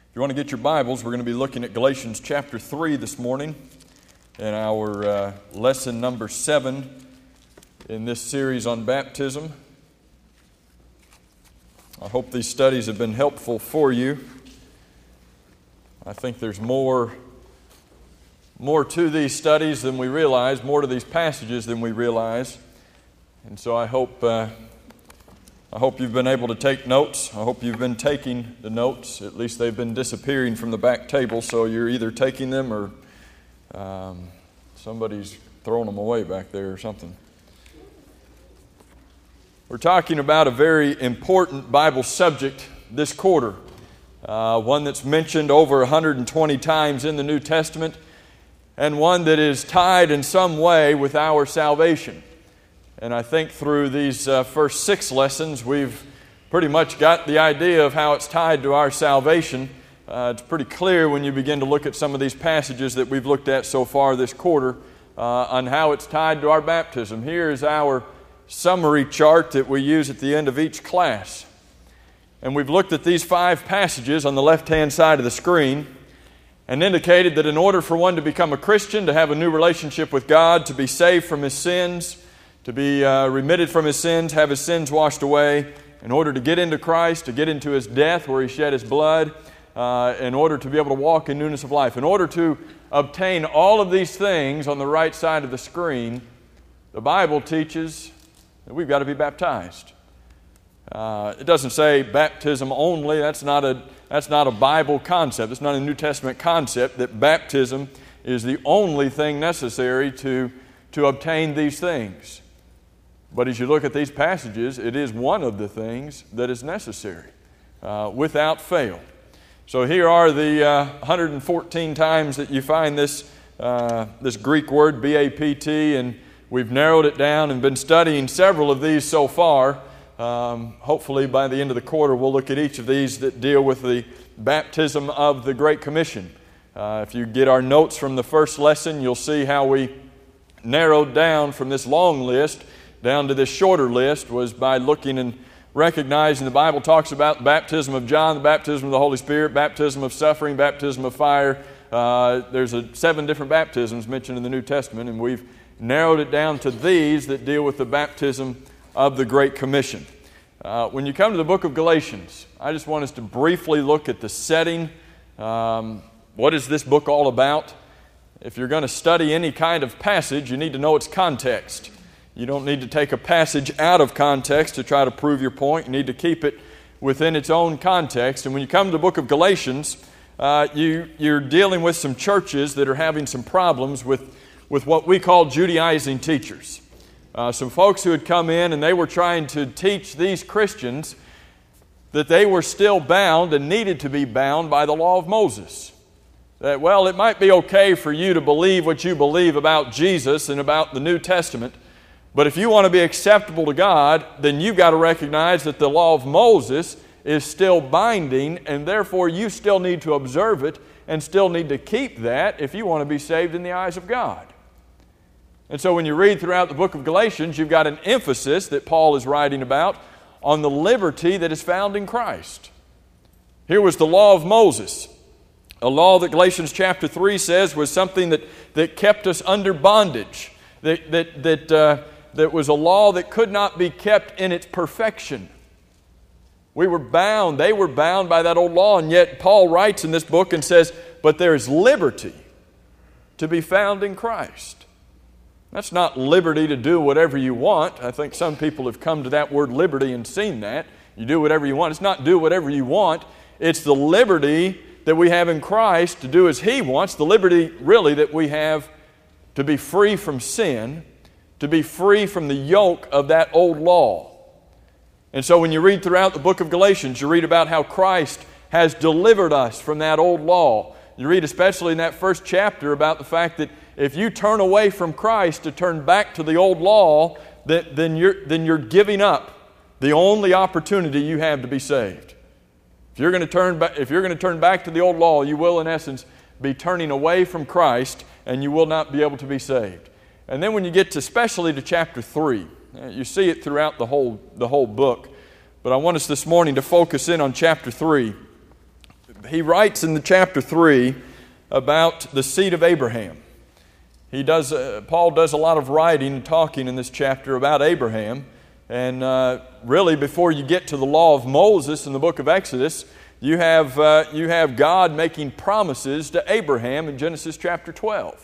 If you want to get your Bibles, we're going to be looking at Galatians chapter 3 this morning in our lesson number 7 in this series on baptism. I hope these studies have been helpful for you. I think there's more to these studies than we realize, more to these passages than we realize. And so I hope you've been able to take notes. I hope you've been taking the notes. At least they've been disappearing from the back table, so you're either taking them or somebody's throwing them away back there or something. We're talking about a very important Bible subject this quarter, one that's mentioned over 120 times in the New Testament, and one that is tied in some way with our salvation. And I think through these first 6 lessons, we've pretty much got the idea of how it's tied to our salvation. It's pretty clear when you begin to look at some of these passages that we've looked at so far this quarter on how it's tied to our baptism. Here is our summary chart that we use at the end of each class. And we've looked at these 5 passages on the left-hand side of the screen and indicated that in order for one to become a Christian, to have a new relationship with God, to be saved from his sins, to be remitted from his sins, have his sins washed away, in order to get into Christ, to get into his death where he shed his blood, in order to be able to walk in newness of life. In order to obtain all of these things on the right side of the screen, the Bible teaches that we've got to be baptized. It doesn't say baptism only. That's not a Bible concept. It's not a New Testament concept that baptism is the only thing necessary to obtain these things. But as you look at these passages, it is one of the things that is necessary without fail. So here are the 114 times that you find this Greek word, B-A-P-T, and we've narrowed it down and been studying several of these so far. Hopefully by the end of the quarter we'll look at each of these that deal with the baptism of the Great Commission. If you get our notes from the first lesson, you'll see how we narrowed down from this long list down to this shorter list was by looking and recognizing the Bible talks about the baptism of John, the baptism of the Holy Spirit, baptism of suffering, baptism of fire. There's 7 different baptisms mentioned in the New Testament, and we've narrowed it down to these that deal with the baptism of the Great Commission. When you come to the book of Galatians, I just want us to briefly look at the setting. What is this book all about? If you're going to study any kind of passage, you need to know its context. You don't need to take a passage out of context to try to prove your point. You need to keep it within its own context. And when you come to the book of Galatians, you're dealing with some churches that are having some problems with what we call Judaizing teachers. Some folks who had come in and they were trying to teach these Christians that they were still bound and needed to be bound by the law of Moses. That, well, it might be okay for you to believe what you believe about Jesus and about the New Testament, but if you want to be acceptable to God, then you've got to recognize that the law of Moses is still binding, and therefore you still need to observe it and still need to keep that if you want to be saved in the eyes of God. And so when you read throughout the book of Galatians, you've got an emphasis that Paul is writing about on the liberty that is found in Christ. Here was the law of Moses, a law that Galatians chapter 3 says was something that kept us under bondage, that was a law that could not be kept in its perfection. We were bound, they were bound by that old law, and yet Paul writes in this book and says, but there is liberty to be found in Christ. That's not liberty to do whatever you want. I think some people have come to that word liberty and seen that. You do whatever you want. It's not do whatever you want. It's the liberty that we have in Christ to do as He wants, the liberty really that we have to be free from sin, to be free from the yoke of that old law. And so when you read throughout the book of Galatians, you read about how Christ has delivered us from that old law. You read especially in that first chapter about the fact that if you turn away from Christ to turn back to the old law, then you're giving up the only opportunity you have to be saved. If you're going to turn back to the old law, you will in essence be turning away from Christ, and you will not be able to be saved. And then when you get especially to chapter 3, you see it throughout the whole book, but I want us this morning to focus in on chapter 3. he writes in the chapter 3 about the seed of Abraham. Paul does a lot of writing and talking in this chapter about Abraham. And really, before you get to the law of Moses in the book of Exodus, you have God making promises to Abraham in Genesis chapter 12.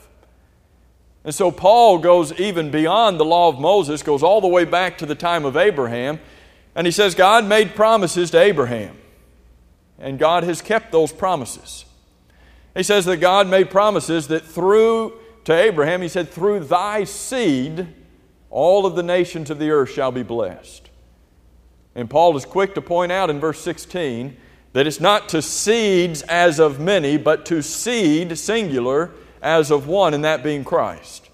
And so Paul goes even beyond the law of Moses, goes all the way back to the time of Abraham, and he says God made promises to Abraham, and God has kept those promises. He says that God made promises that to Abraham, he said, through thy seed, all of the nations of the earth shall be blessed. And Paul is quick to point out in verse 16 that it's not to seeds as of many, but to seed, singular, as of one, and that being Christ.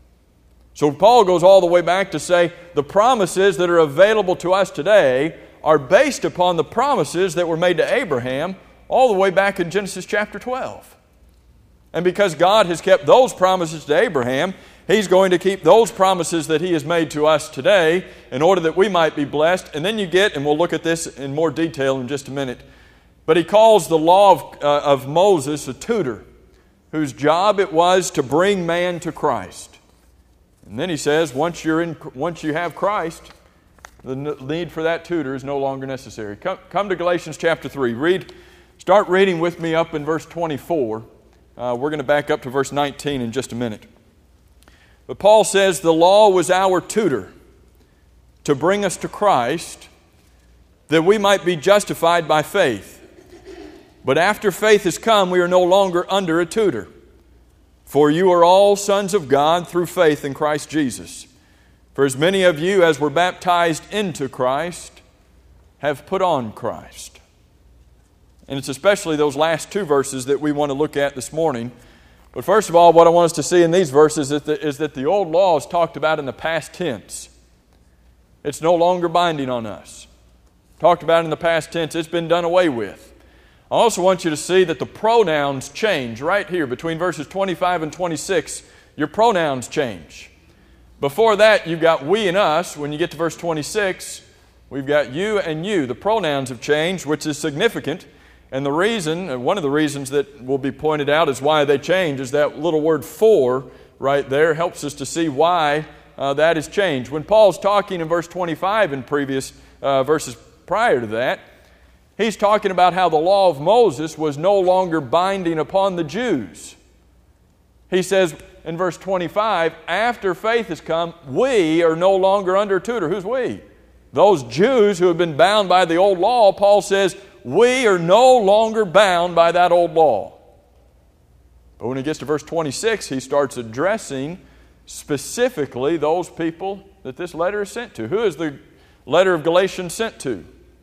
So Paul goes all the way back to say the promises that are available to us today are based upon the promises that were made to Abraham all the way back in Genesis chapter 12. And because God has kept those promises to Abraham, He's going to keep those promises that He has made to us today in order that we might be blessed. And then you get, and we'll look at this in more detail in just a minute, but he calls the law of Moses a tutor, whose job it was to bring man to Christ. And then he says, once you have Christ, the need for that tutor is no longer necessary. Come to Galatians chapter 3. Start reading with me up in verse 24. We're going to back up to verse 19 in just a minute. But Paul says the law was our tutor to bring us to Christ, that we might be justified by faith. But after faith has come, we are no longer under a tutor. For you are all sons of God through faith in Christ Jesus. For as many of you as were baptized into Christ have put on Christ. And it's especially those last two verses that we want to look at this morning. But first of all, what I want us to see in these verses is that the old law is talked about in the past tense. It's no longer binding on us. Talked about in the past tense, it's been done away with. I also want you to see that the pronouns change right here between verses 25 and 26. Your pronouns change. Before that, you've got we and us. When you get to verse 26, we've got you and you. The pronouns have changed, which is significant. And the reason, one of the reasons that will be pointed out is why they change, is that little word for right there helps us to see why that has changed. When Paul's talking in verse 25 and previous verses prior to that, he's talking about how the law of Moses was no longer binding upon the Jews. He says in verse 25, after faith has come, we are no longer under tutor. Who's we? Those Jews who have been bound by the old law, Paul says, we are no longer bound by that old law. But when he gets to verse 26, he starts addressing specifically those people that this letter is sent to. Who is the letter of Galatians sent to?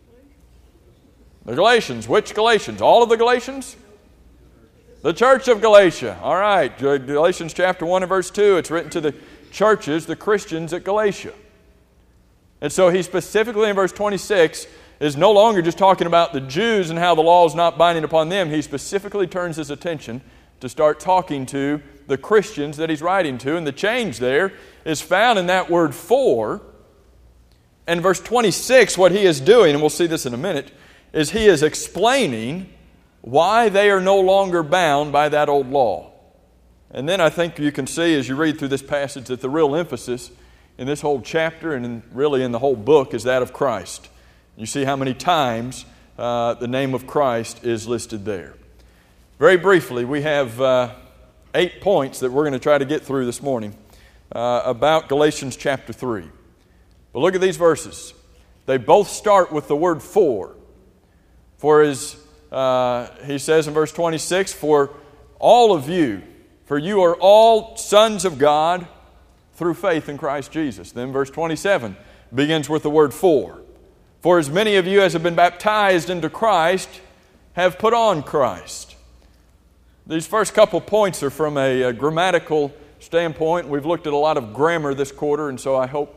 The Galatians. Which Galatians? All of the Galatians? The church of Galatia. All right. Galatians chapter 1 and verse 2. It's written to the churches, the Christians at Galatia. And so he specifically in verse 26 is no longer just talking about the Jews and how the law is not binding upon them. He specifically turns his attention to start talking to the Christians that he's writing to. And the change there is found in that word for. And verse 26, what he is doing, and we'll see this in a minute, is he is explaining why they are no longer bound by that old law. And then I think you can see as you read through this passage that the real emphasis in this whole chapter and really in the whole book is that of Christ. You see how many times the name of Christ is listed there. Very briefly, we have 8 points that we're going to try to get through this morning about Galatians chapter 3. But look at these verses. They both start with the word for. For as he says in verse 26, for all of you, for you are all sons of God through faith in Christ Jesus. Then verse 27 begins with the word for. For as many of you as have been baptized into Christ have put on Christ. These first couple points are from a grammatical standpoint. We've looked at a lot of grammar this quarter, and so I hope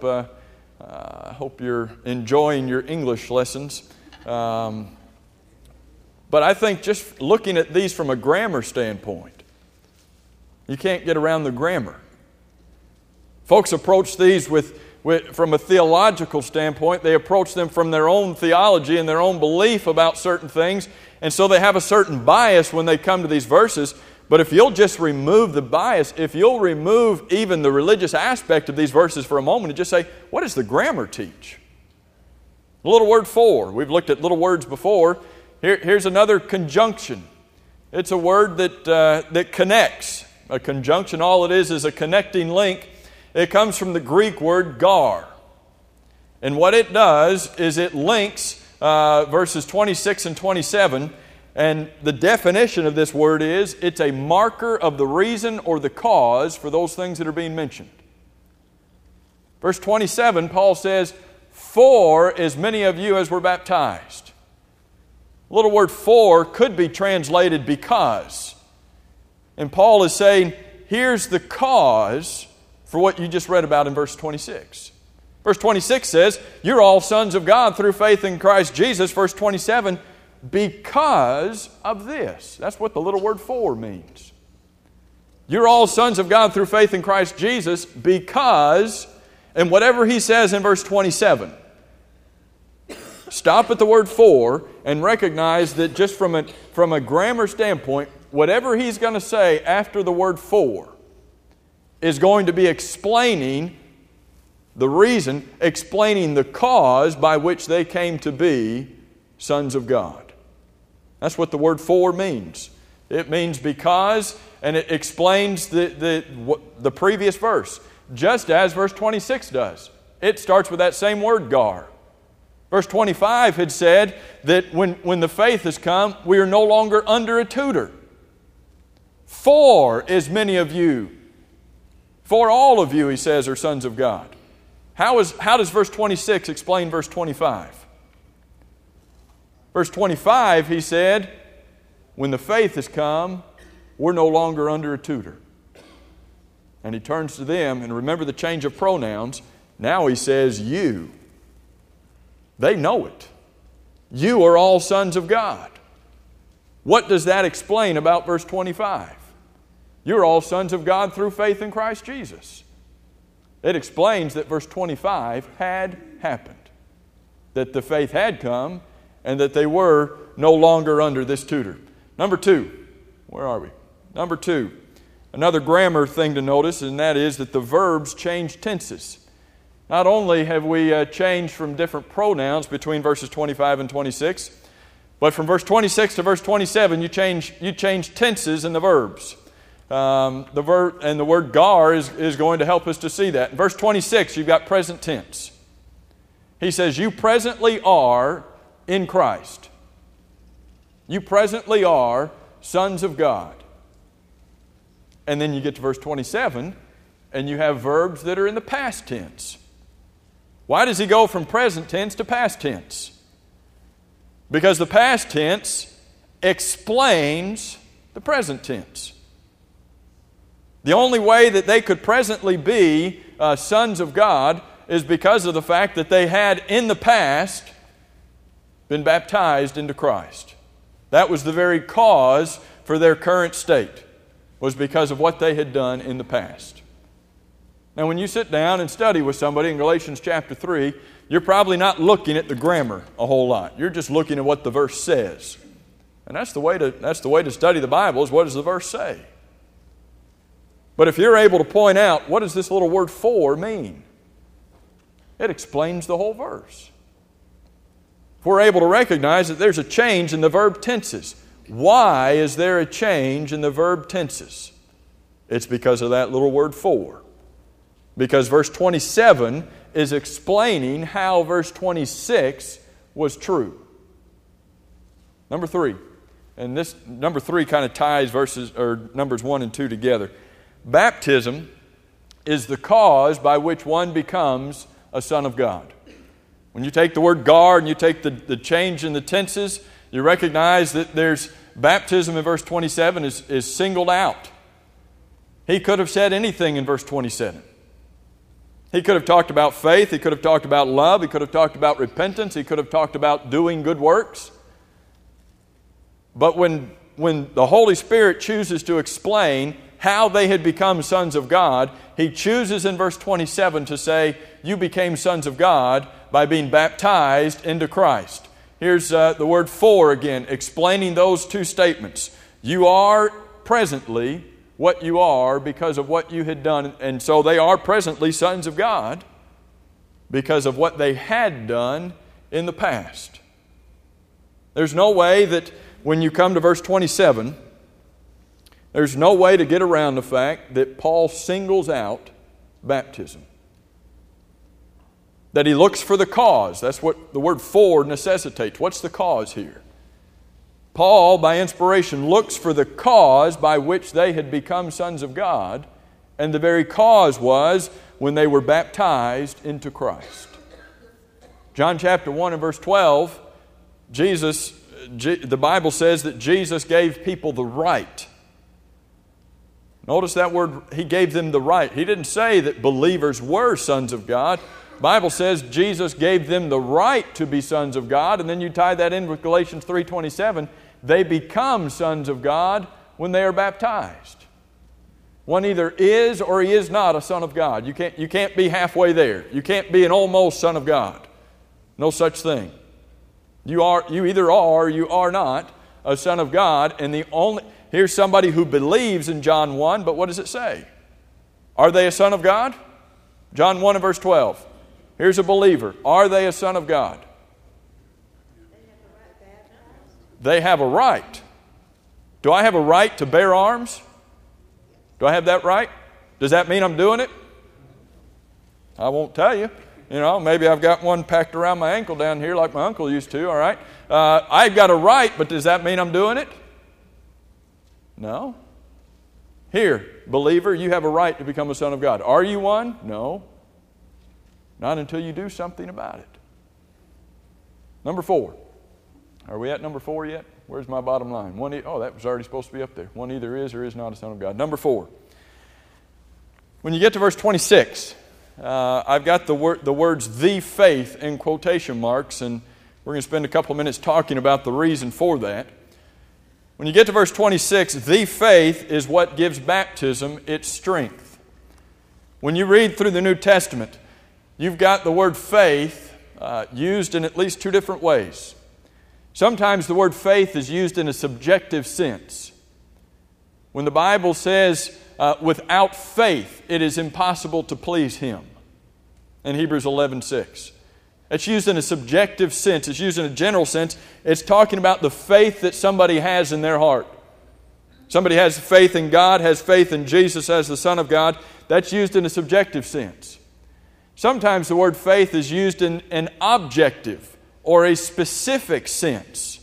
you're enjoying your English lessons. But I think just looking at these from a grammar standpoint, you can't get around the grammar. Folks approach these with from a theological standpoint. They approach them from their own theology and their own belief about certain things. And so they have a certain bias when they come to these verses. But if you'll just remove the bias, if you'll remove even the religious aspect of these verses for a moment and just say, what does the grammar teach? The little word for. We've looked at little words before. Here's another conjunction. It's a word that connects. A conjunction, all it is a connecting link. It comes from the Greek word gar. And what it does is it links verses 26 and 27. And the definition of this word is, it's a marker of the reason or the cause for those things that are being mentioned. Verse 27, Paul says, for as many of you as were baptized. The little word for could be translated because. And Paul is saying, here's the cause for what you just read about in verse 26. Verse 26 says, you're all sons of God through faith in Christ Jesus. Verse 27, because of this. That's what the little word for means. You're all sons of God through faith in Christ Jesus because, and whatever he says in verse 27, stop at the word for and recognize that just from a grammar standpoint, whatever he's going to say after the word for is going to be explaining the reason, explaining the cause by which they came to be sons of God. That's what the word for means. It means because, and it explains the previous verse, just as verse 26 does. It starts with that same word, gar. Verse 25 had said that when the faith has come, we are no longer under a tutor. For as many of you, for all of you, he says, are sons of God. How does verse 26 explain verse 25? Verse 25, he said, when the faith has come, we're no longer under a tutor. And he turns to them, and remember the change of pronouns. Now he says, you. They know it. You are all sons of God. What does that explain about verse 25? You're all sons of God through faith in Christ Jesus. It explains that verse 25 had happened. That the faith had come, and that they were no longer under this tutor. Number two, where are we? Number two, another grammar thing to notice, and that is that the verbs change tenses. Not only have we changed from different pronouns between verses 25 and 26, but from verse 26 to verse 27, you change tenses in the verbs. The verb and the word gar is going to help us to see that. In verse 26, you've got present tense. He says, you presently are in Christ. You presently are sons of God. And then you get to verse 27, and you have verbs that are in the past tense. Why does he go from present tense to past tense? Because the past tense explains the present tense. The only way that they could presently be sons of God is because of the fact that they had in the past been baptized into Christ. That was the very cause for their current state, was because of what they had done in the past. Now, when you sit down and study with somebody in Galatians chapter 3, you're probably not looking at the grammar a whole lot. You're just looking at what the verse says. And that's the way to study the Bible, is what does the verse say? But if you're able to point out, what does this little word for mean? It explains the whole verse. If we're able to recognize that there's a change in the verb tenses. Why is there a change in the verb tenses? It's because of that little word for. Because verse 27 is explaining how verse 26 was true. Number three, and this number three kind of ties numbers 1 and 2 together. Baptism is the cause by which one becomes a son of God. When you take the word gar and you take the change in the tenses, you recognize that there's baptism in verse 27 is singled out. He could have said anything in verse 27. He could have talked about faith. He could have talked about love. He could have talked about repentance. He could have talked about doing good works. But when the Holy Spirit chooses to explain, how they had become sons of God, he chooses in verse 27 to say, you became sons of God by being baptized into Christ. Here's the word for again, explaining those two statements. You are presently what you are because of what you had done. And so they are presently sons of God because of what they had done in the past. There's no way that when you come to verse 27, there's no way to get around the fact that Paul singles out baptism. That he looks for the cause. That's what the word for necessitates. What's the cause here? Paul, by inspiration, looks for the cause by which they had become sons of God, and the very cause was when they were baptized into Christ. John chapter 1 and verse 12, the Bible says that Jesus gave people the right. Notice that word, He gave them the right. He didn't say that believers were sons of God. The Bible says Jesus gave them the right to be sons of God, and then you tie that in with Galatians 3:27. They become sons of God when they are baptized. One either is or he is not a son of God. You can't be halfway there. You can't be an almost son of God. No such thing. You either are or you are not a son of God. And here's somebody who believes in John 1, but what does it say? Are they a son of God? John 1 and verse 12. Here's a believer. Are they a son of God? They have a right. Do I have a right to bear arms? Do I have that right? Does that mean I'm doing it? I won't tell you. Maybe I've got one packed around my ankle down here like my uncle used to, all right? I've got a right, but does that mean I'm doing it? No. Here, believer, you have a right to become a son of God. Are you one? No. Not until you do something about it. Number 4. Are we at number 4 yet? Where's my bottom line? That was already supposed to be up there. One either is or is not a son of God. Number 4. When you get to verse 26, I've got the words "the faith" in quotation marks, and we're going to spend a couple of minutes talking about the reason for that. When you get to verse 26, the faith is what gives baptism its strength. When you read through the New Testament, you've got the word faith used in at least 2 different ways. Sometimes the word faith is used in a subjective sense. When the Bible says, without faith it is impossible to please Him, in Hebrews 11:6. It's used in a subjective sense. It's used in a general sense. It's talking about the faith that somebody has in their heart. Somebody has faith in God, has faith in Jesus as the Son of God. That's used in a subjective sense. Sometimes the word faith is used in an objective or a specific sense.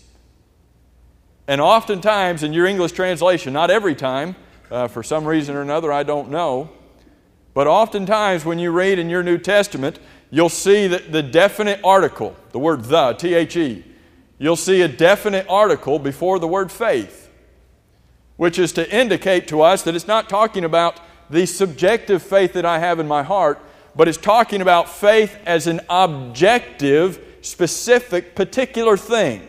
And oftentimes in your English translation, not every time, for some reason or another, I don't know, but oftentimes when you read in your New Testament, you'll see that the definite article, the word the, T-H-E, you'll see a definite article before the word faith, which is to indicate to us that it's not talking about the subjective faith that I have in my heart, but it's talking about faith as an objective, specific, particular thing.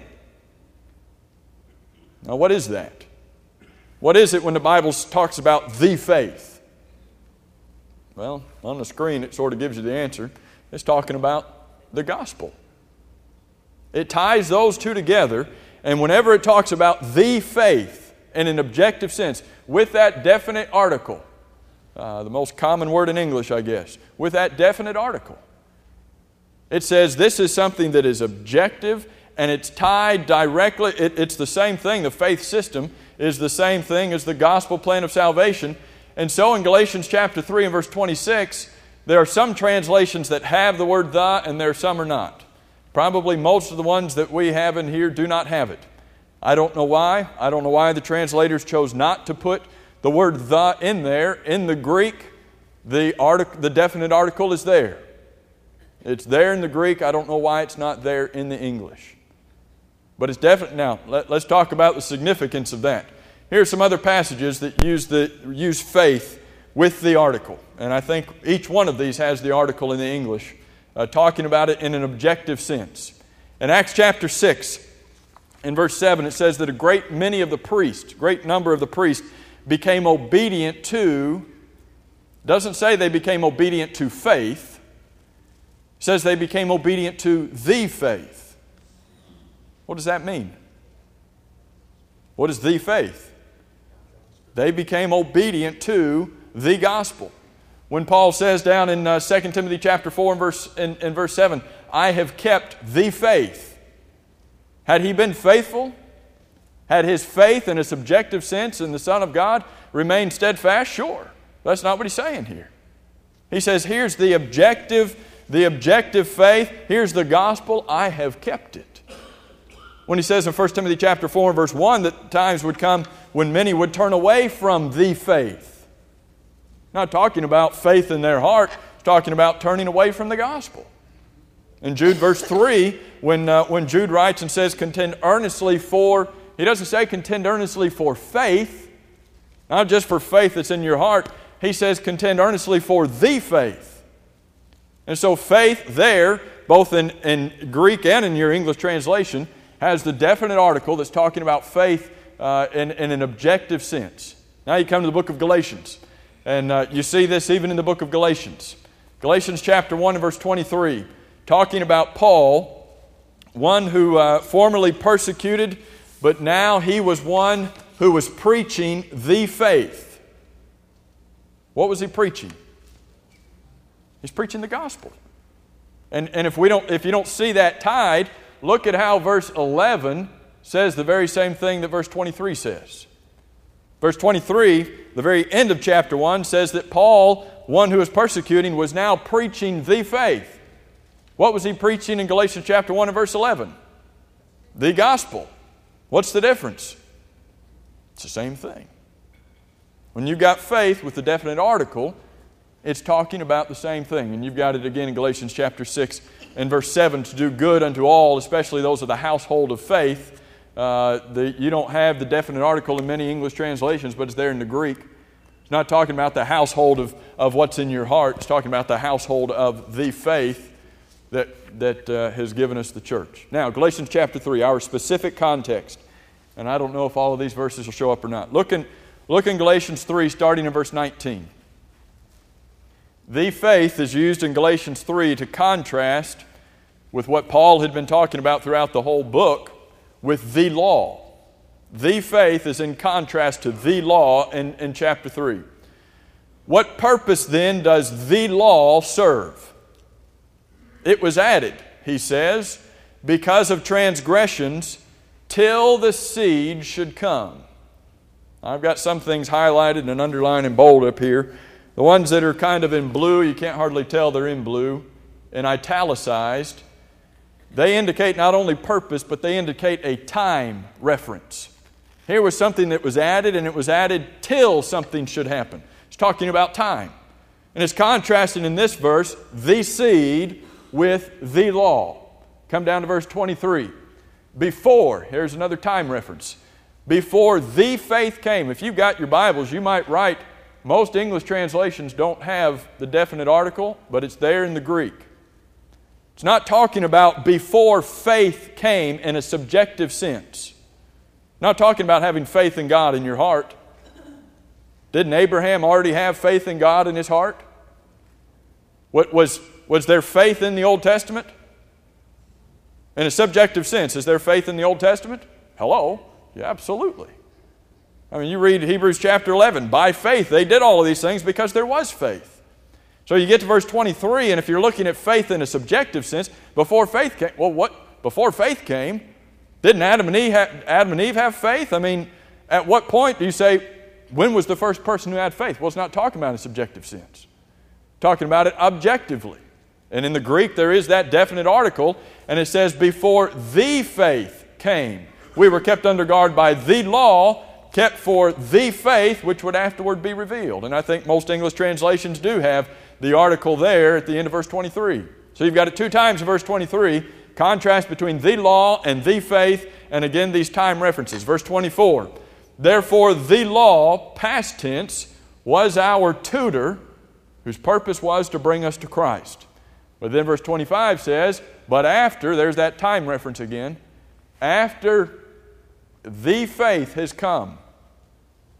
Now, what is that? What is it when the Bible talks about the faith? Well, on the screen it sort of gives you the answer. It's talking about the gospel. It ties those two together, and whenever it talks about the faith in an objective sense, with that definite article, the most common word in English, I guess, with that definite article, it says this is something that is objective and it's tied directly. It's the same thing. The faith system is the same thing as the gospel plan of salvation. And so in Galatians chapter 3 and verse 26, there are some translations that have the word the and there are some are not. Probably most of the ones that we have in here do not have it. I don't know why. I don't know why the translators chose not to put the word the in there. In the Greek, the definite article is there. It's there in the Greek. I don't know why it's not there in the English. But it's definite. Now, let's talk about the significance of that. Here are some other passages that use faith with the article. And I think each one of these has the article in the English, talking about it in an objective sense. In Acts chapter 6, in verse 7, it says that a great number of the priests, became obedient to, doesn't say they became obedient to faith. It says they became obedient to the faith. What does that mean? What is the faith? They became obedient to the gospel. When Paul says down in 2 Timothy chapter 4 and verse 7, I have kept the faith. Had he been faithful? Had his faith in a subjective sense in the Son of God remained steadfast? Sure. That's not what he's saying here. He says, here's the objective faith. Here's the gospel. I have kept it. When he says in 1 Timothy chapter 4 and verse 1 that times would come when many would turn away from the faith. Not talking about faith in their heart. He's talking about turning away from the gospel. In Jude verse 3, when Jude writes and says, contend earnestly for, he doesn't say contend earnestly for faith, not just for faith that's in your heart. He says contend earnestly for the faith. And so faith there, both in Greek and in your English translation, has the definite article that's talking about faith in an objective sense. Now you come to the book of Galatians. And you see this even in the book of Galatians. Galatians chapter 1 and verse 23, talking about Paul, one who formerly persecuted, but now he was one who was preaching the faith. What was he preaching? He's preaching the gospel. And if you don't see that tied, look at how verse 11 says the very same thing that verse 23 says. Verse 23, the very end of chapter 1, says that Paul, one who was persecuting, was now preaching the faith. What was he preaching in Galatians chapter 1 and verse 11? The gospel. What's the difference? It's the same thing. When you've got faith with the definite article, it's talking about the same thing. And you've got it again in Galatians chapter 6 and verse 7, to do good unto all, especially those of the household of faith. You don't have the definite article in many English translations, but it's there in the Greek. It's not talking about the household of what's in your heart. It's talking about the household of the faith that has given us the church. Now, Galatians chapter 3, our specific context. And I don't know if all of these verses will show up or not. Look in Galatians 3, starting in verse 19. The faith is used in Galatians 3 to contrast with what Paul had been talking about throughout the whole book, with the law. The faith is in contrast to the law in chapter 3. What purpose then does the law serve? It was added, he says, because of transgressions, till the seed should come. I've got some things highlighted and underlined and bold up here. The ones that are kind of in blue, you can't hardly tell they're in blue, and italicized, they indicate not only purpose, but they indicate a time reference. Here was something that was added, and it was added till something should happen. It's talking about time. And it's contrasting in this verse, the seed with the law. Come down to verse 23. Before, here's another time reference. Before the faith came. If you've got your Bibles, you might write, most English translations don't have the definite article, but it's there in the Greek. It's not talking about before faith came in a subjective sense. Not talking about having faith in God in your heart. Didn't Abraham already have faith in God in his heart? Was there faith in the Old Testament? In a subjective sense, is there faith in the Old Testament? Hello? Yeah, absolutely. I mean, you read Hebrews chapter 11. By faith, they did all of these things because there was faith. So you get to verse 23, and if you're looking at faith in a subjective sense, before faith came, before faith came, didn't Adam and Eve have faith? I mean, at what point do you say, when was the first person who had faith? Well, it's not talking about in a subjective sense. Talking about it objectively. And in the Greek, there is that definite article, and it says, before the faith came. We were kept under guard by the law, kept for the faith, which would afterward be revealed. And I think most English translations do have the article there at the end of verse 23. So you've got it two times in verse 23, contrast between the law and the faith, and again these time references. Verse 24, therefore the law, past tense, was our tutor, whose purpose was to bring us to Christ. But then verse 25 says, but after, there's that time reference again, after the faith has come,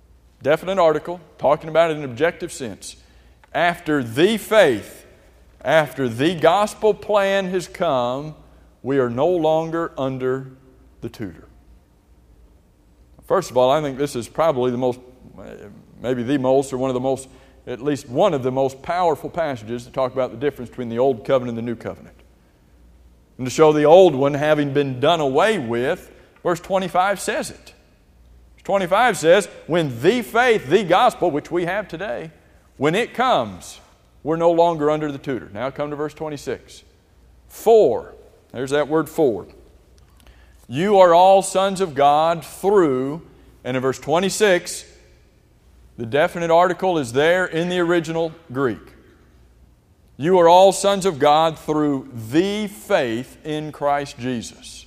definite article, talking about it in an objective sense. After the faith, after the gospel plan has come, we are no longer under the tutor. First of all, I think this is probably the most, maybe the most, or one of the most, at least one of the most powerful passages to talk about the difference between the Old Covenant and the New Covenant. And to show the old one having been done away with, verse 25 says it. Verse 25 says, when the faith, the gospel, which we have today, when it comes, we're no longer under the tutor. Now come to verse 26. For, there's that word for. You are all sons of God through, and in verse 26, the definite article is there in the original Greek. You are all sons of God through the faith in Christ Jesus.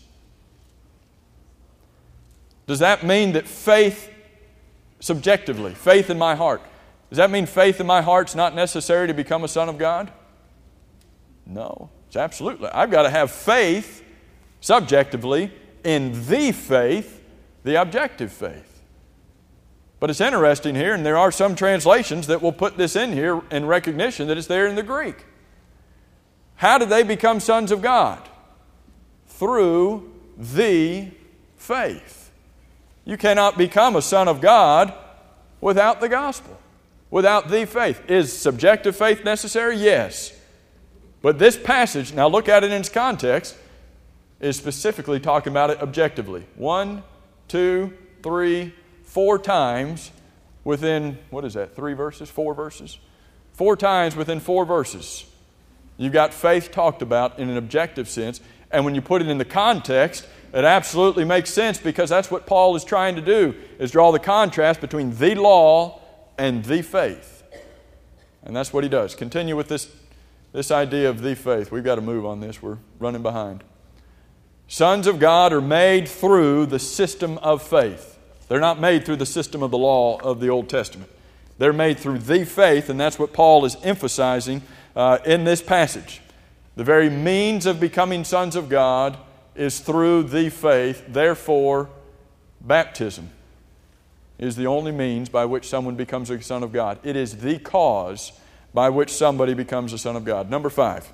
Does that mean that faith, subjectively, faith in my heart, does that mean faith in my heart's not necessary to become a son of God? No, it's absolutely. I've got to have faith, subjectively, in the faith, the objective faith. But it's interesting here, and there are some translations that will put this in here in recognition that it's there in the Greek. How did they become sons of God? Through the faith. You cannot become a son of God without the gospel, without the faith. Is subjective faith necessary? Yes. But this passage, now look at it in its context, is specifically talking about it objectively. 1, 2, 3, 4 times within, 3 verses, 4 verses? 4 times within 4 verses. You've got faith talked about in an objective sense, and when you put it in the context, it absolutely makes sense because that's what Paul is trying to do, is draw the contrast between the law and the faith. And that's what he does. Continue with this idea of the faith. We've got to move on this. We're running behind. Sons of God are made through the system of faith. They're not made through the system of the law of the Old Testament. They're made through the faith, and that's what Paul is emphasizing in this passage. The very means of becoming sons of God is through the faith. Therefore, baptism is the only means by which someone becomes a son of God. It is the cause by which somebody becomes a son of God. Number 5.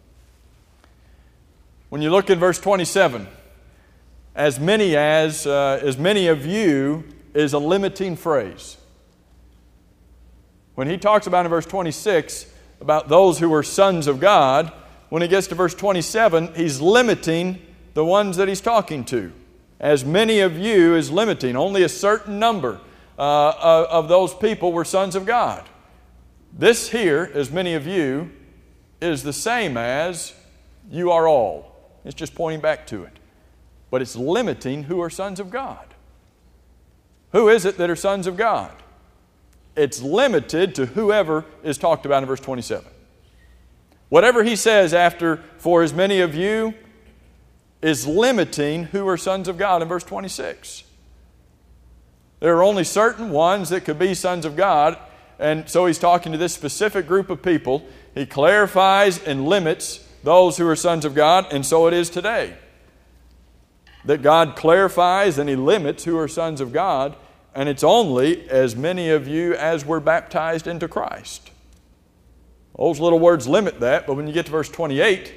When you look in verse 27, as many of you is a limiting phrase. When he talks about in verse 26 about those who were sons of God, when he gets to verse 27, he's limiting the ones that he's talking to. As many of you is limiting. Only a certain number of those people were sons of God. This here, as many of you, is the same as you are all. It's just pointing back to it. But it's limiting who are sons of God. Who is it that are sons of God? It's limited to whoever is talked about in verse 27. Whatever he says after, for as many of you, is limiting who are sons of God in verse 26. There are only certain ones that could be sons of God, and so he's talking to this specific group of people. He clarifies and limits those who are sons of God, and so it is today. That God clarifies and He limits who are sons of God, and it's only as many of you as were baptized into Christ. Those little words limit that, but when you get to verse 28,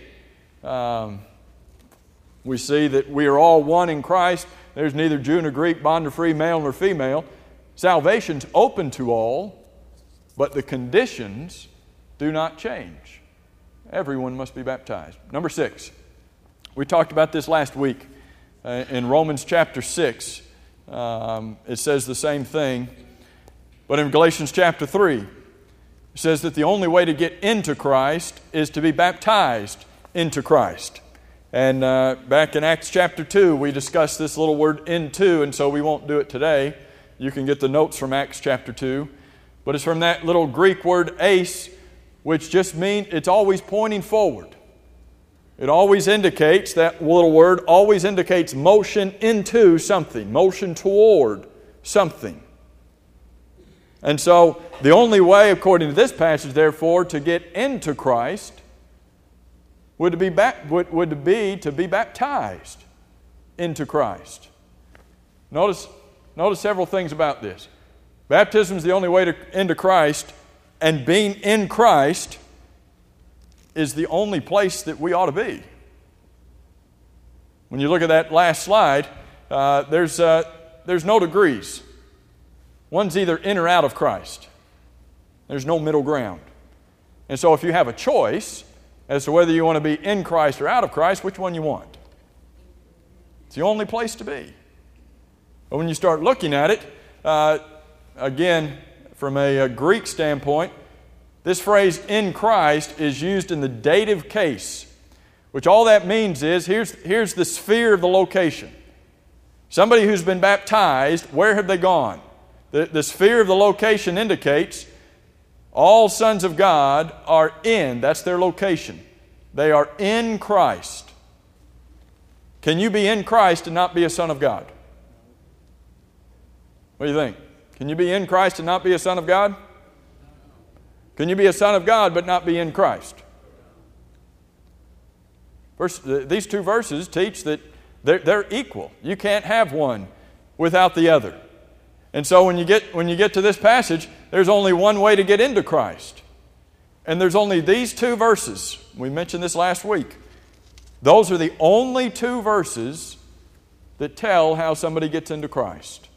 we see that we are all one in Christ. There's neither Jew nor Greek, bond nor free, male nor female. Salvation's open to all, but the conditions do not change. Everyone must be baptized. Number 6. We talked about this last week. In Romans chapter 6, it says the same thing. But in Galatians chapter 3, it says that the only way to get into Christ is to be baptized into Christ. And back in Acts chapter 2, we discussed this little word into, and so we won't do it today. You can get the notes from Acts chapter 2. But it's from that little Greek word eis, which just means it's always pointing forward. It always indicates, that little word always indicates motion into something, motion toward something. And so the only way, according to this passage, therefore, to get into Christ would be to be baptized into Christ. Notice several things about this. Baptism is the only way into Christ, and being in Christ is the only place that we ought to be. When you look at that last slide, there's no degrees. One's either in or out of Christ. There's no middle ground. And so if you have a choice as to whether you want to be in Christ or out of Christ, which one you want? It's the only place to be. But when you start looking at it, again, from a Greek standpoint, this phrase in Christ is used in the dative case, which all that means is here's the sphere of the location. Somebody who's been baptized, where have they gone? The sphere of the location indicates all sons of God are in. That's their location. They are in Christ. Can you be in Christ and not be a son of God? What do you think? Can you be in Christ and not be a son of God? Can you be a son of God but not be in Christ? These two verses teach that they're equal. You can't have one without the other. And so when you get to this passage, there's only one way to get into Christ. And there's only these two verses. We mentioned this last week. Those are the only two verses that tell how somebody gets into Christ.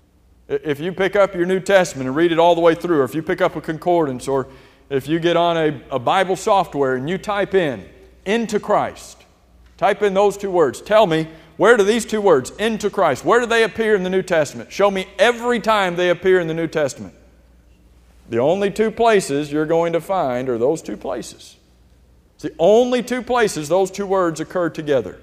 If you pick up your New Testament and read it all the way through, or if you pick up a concordance, or if you get on a Bible software and you type in, into Christ, type in those two words. Tell me, where do these two words, into Christ, where do they appear in the New Testament? Show me every time they appear in the New Testament. The only two places you're going to find are those two places. It's the only two places those two words occur together.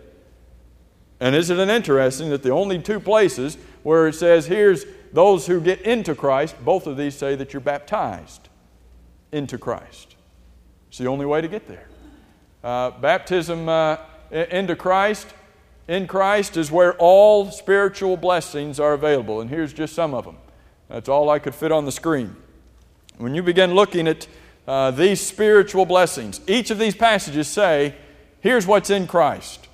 And isn't it interesting that the only two places where it says, here's those who get into Christ, both of these say that you're baptized into Christ. It's the only way to get there. Baptism into Christ, in Christ is where all spiritual blessings are available. And here's just some of them. That's all I could fit on the screen. When you begin looking at these spiritual blessings, each of these passages say, here's what's in Christ.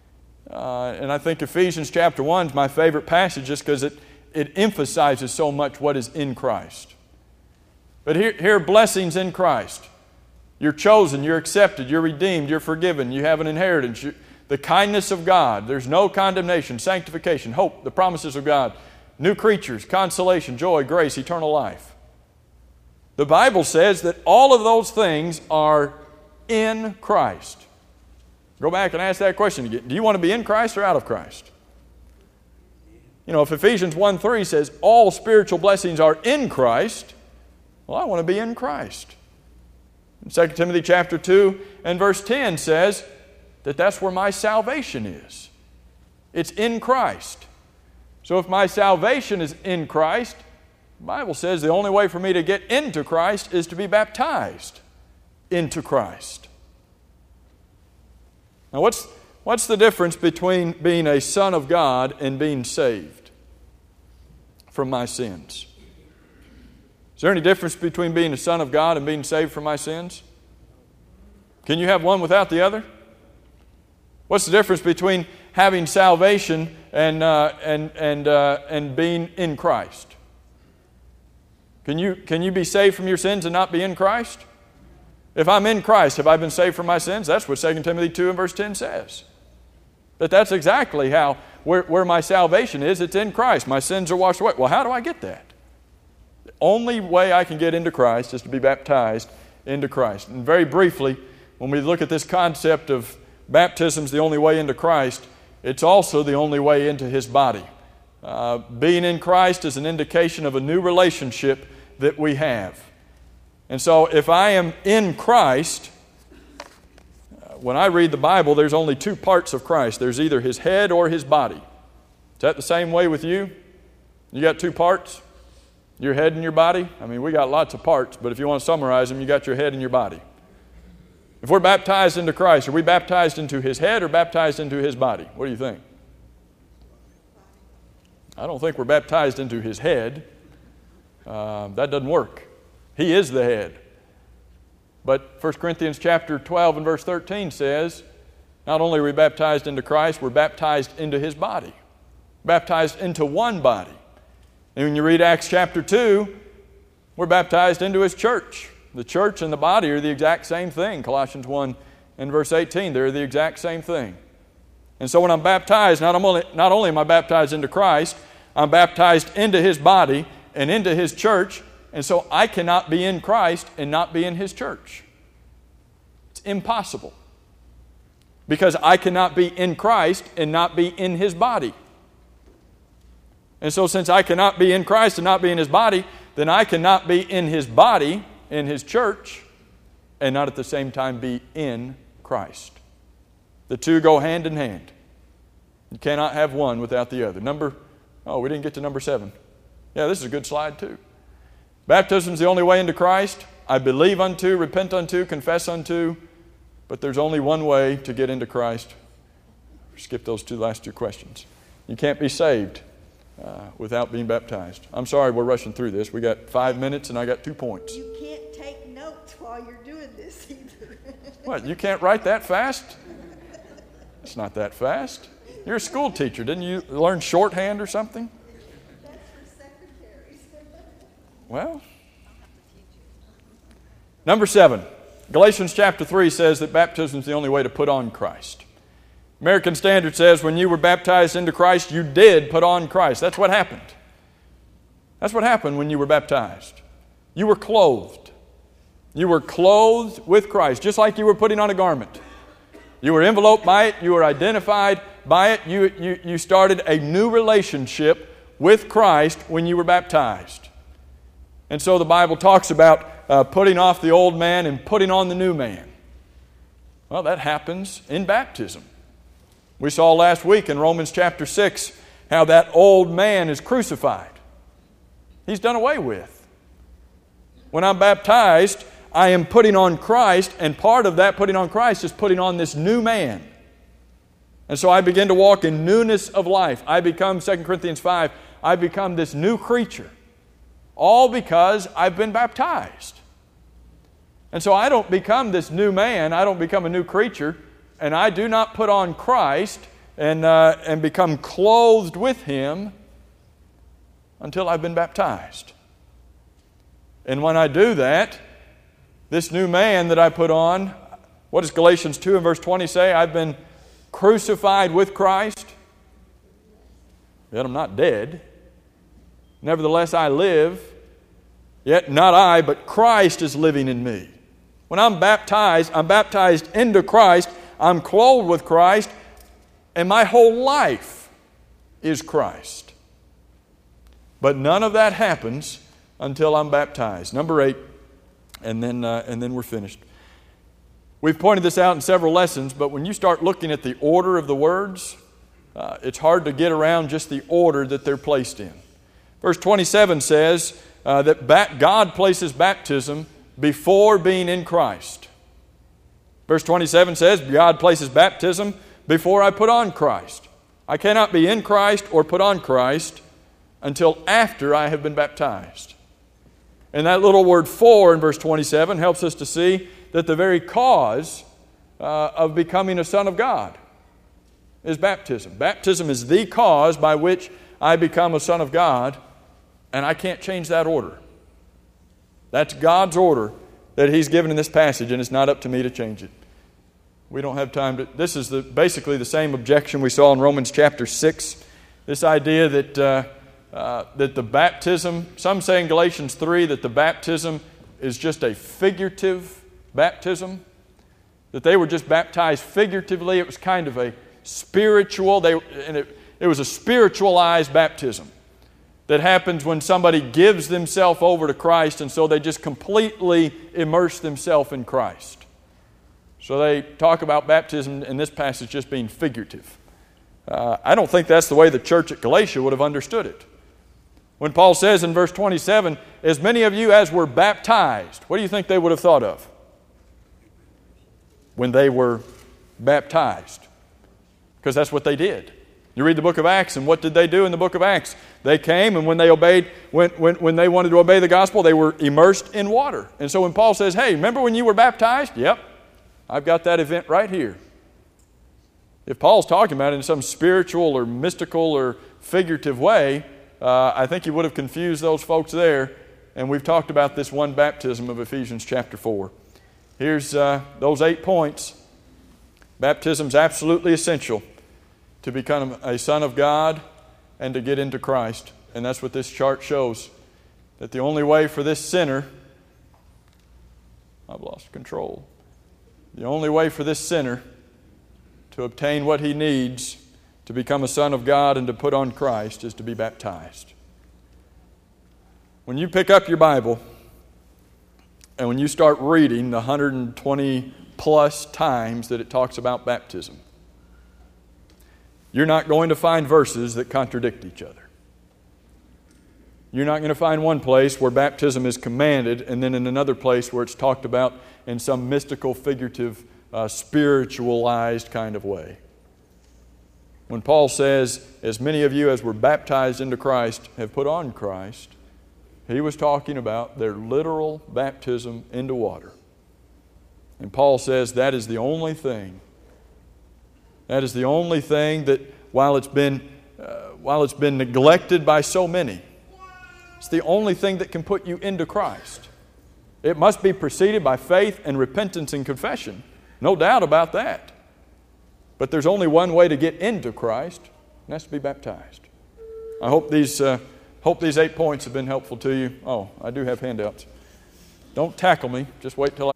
And I think Ephesians chapter 1 is my favorite passage just because it emphasizes so much what is in Christ. But here are blessings in Christ. You're chosen, you're accepted, you're redeemed, you're forgiven, you have an inheritance, the kindness of God, there's no condemnation, sanctification, hope, the promises of God, new creatures, consolation, joy, grace, eternal life. The Bible says that all of those things are in Christ. Go back and ask that question again. Do you want to be in Christ or out of Christ? You know, if Ephesians 1:3 says all spiritual blessings are in Christ, well, I want to be in Christ. And 2 Timothy chapter 2 and verse 10 says that that's where my salvation is. It's in Christ. So if my salvation is in Christ, the Bible says the only way for me to get into Christ is to be baptized into Christ. Now what's the difference between being a son of God and being saved from my sins? Is there any difference between being a son of God and being saved from my sins? Can you have one without the other? What's the difference between having salvation and being in Christ? Can you be saved from your sins and not be in Christ? If I'm in Christ, have I been saved from my sins? That's what 2 Timothy 2 and verse 10 says. But that's exactly where my salvation is. It's in Christ. My sins are washed away. Well, how do I get that? The only way I can get into Christ is to be baptized into Christ. And very briefly, when we look at this concept of baptism is the only way into Christ, it's also the only way into His body. Being in Christ is an indication of a new relationship that we have. And so if I am in Christ, when I read the Bible, there's only two parts of Christ. There's either His head or His body. Is that the same way with you? You got two parts? Your head and your body? I mean, we got lots of parts, but if you want to summarize them, you got your head and your body. If we're baptized into Christ, are we baptized into His head or baptized into His body? What do you think? I don't think we're baptized into His head. That doesn't work. He is the head. But 1 Corinthians chapter 12 and verse 13 says, not only are we baptized into Christ, we're baptized into His body. Baptized into one body. And when you read Acts chapter 2, we're baptized into His church. The church and the body are the exact same thing. Colossians 1 and verse 18, they're the exact same thing. And so when I'm baptized, not only am I baptized into Christ, I'm baptized into His body and into His church, and so I cannot be in Christ and not be in His church. It's impossible. Because I cannot be in Christ and not be in His body. And so since I cannot be in Christ and not be in His body, then I cannot be in His body, in His church, and not at the same time be in Christ. The two go hand in hand. You cannot have one without the other. We didn't get to number 7. Yeah, this is a good slide too. Baptism is the only way into Christ. I believe unto, repent unto, confess unto, but there's only one way to get into Christ. Skip those last two questions. You can't be saved without being baptized. I'm sorry we're rushing through this. We got 5 minutes and I got 2 points. You can't take notes while you're doing this either. What, you can't write that fast? It's not that fast. You're a school teacher. Didn't you learn shorthand or something? That's for secretaries. Well, number 7. Galatians chapter 3 says that baptism is the only way to put on Christ. American Standard says when you were baptized into Christ, you did put on Christ. That's what happened. That's what happened when you were baptized. You were clothed. You were clothed with Christ, just like you were putting on a garment. You were enveloped by it. You were identified by it. You started a new relationship with Christ when you were baptized. And so the Bible talks about putting off the old man and putting on the new man. Well, that happens in baptism. We saw last week in Romans chapter 6 how that old man is crucified. He's done away with. When I'm baptized, I am putting on Christ, and part of that putting on Christ is putting on this new man. And so I begin to walk in newness of life. I become, 2 Corinthians 5, I become this new creature. All because I've been baptized. And so I don't become this new man, I don't become a new creature, and I do not put on Christ and become clothed with Him until I've been baptized. And when I do that, this new man that I put on, what does Galatians 2 and verse 20 say? I've been crucified with Christ, yet I'm not dead. Nevertheless I live, yet not I, but Christ is living in me. When I'm baptized into Christ, I'm clothed with Christ, and my whole life is Christ. But none of that happens until I'm baptized. Number 8, and then we're finished. We've pointed this out in several lessons, but when you start looking at the order of the words, it's hard to get around just the order that they're placed in. Verse 27 says that God places baptism before being in Christ. Verse 27 says God places baptism before I put on Christ. I cannot be in Christ or put on Christ until after I have been baptized. And that little word "for" in verse 27 helps us to see that the very cause of becoming a son of God is baptism. Baptism is the cause by which I become a son of God, and I can't change that order. That's God's order that He's given in this passage, and it's not up to me to change it. We don't have time to... This is basically the same objection we saw in Romans chapter 6. This idea that the baptism... Some say in Galatians 3 that the baptism is just a figurative baptism. That they were just baptized figuratively. It was kind of a spiritual... It was a spiritualized baptism that happens when somebody gives themselves over to Christ, and so they just completely immerse themselves in Christ. So they talk about baptism in this passage just being figurative. I don't think that's the way the church at Galatia would have understood it. When Paul says in verse 27, as many of you as were baptized, what do you think they would have thought of when they were baptized? Because that's what they did. You read the book of Acts, and what did they do in the book of Acts? They came, and when they obeyed, when they wanted to obey the gospel, they were immersed in water. And so when Paul says, hey, remember when you were baptized? Yep, I've got that event right here. If Paul's talking about it in some spiritual or mystical or figurative way, I think you would have confused those folks there. And we've talked about this one baptism of Ephesians chapter 4. Here's those 8 points. Baptism's absolutely essential to become a son of God and to get into Christ. And that's what this chart shows. That the only way for this sinner, I've lost control. The only way for this sinner to obtain what he needs to become a son of God and to put on Christ is to be baptized. When you pick up your Bible and when you start reading the 120 plus times that it talks about baptism, you're not going to find verses that contradict each other. You're not going to find one place where baptism is commanded and then in another place where it's talked about in some mystical, figurative, spiritualized kind of way. When Paul says, as many of you as were baptized into Christ have put on Christ, he was talking about their literal baptism into water. And Paul says that is the only thing. That is the only thing that while it's been neglected by so many, it's the only thing that can put you into Christ. It must be preceded by faith and repentance and confession. No doubt about that. But there's only one way to get into Christ, and that's to be baptized. I hope these 8 points have been helpful to you. Oh, I do have handouts. Don't tackle me. Just wait till